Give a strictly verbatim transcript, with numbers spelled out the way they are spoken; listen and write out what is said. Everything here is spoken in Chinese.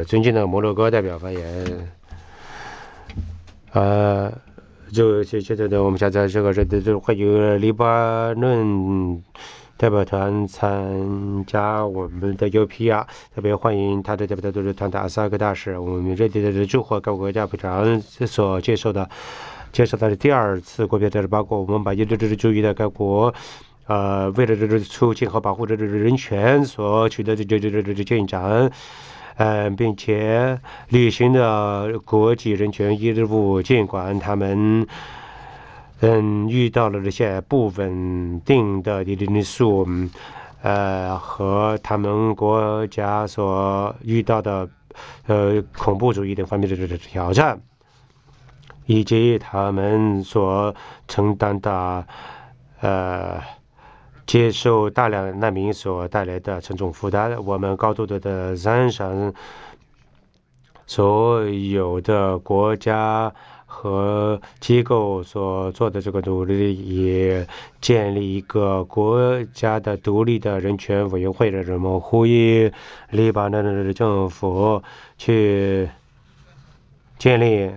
是尊敬的摩洛哥代表发言。呃，就现现在的我们现在这个这这会有黎巴嫩代表团参加我们的 U P R， 特别欢迎他的代表团的阿萨克大使。我们热烈的祝贺各国家部长所接受的接受的第二次国别的包括我们把一直直注意的各国。呃，为了这这促进和保护这这人权所取得的这这这这这进展，呃，并且履行的国际人权义务，尽管他们嗯遇到了这些不稳定的因素，呃，和他们国家所遇到的呃恐怖主义等方面的这这挑战，以及他们所承担的呃。接受大量难民所带来的沉重负担，我们高度的的赞赏所有的国家和机构所做的这个努力，也建立一个国家的独立的人权委员会的人们呼吁黎巴嫩的政府去建立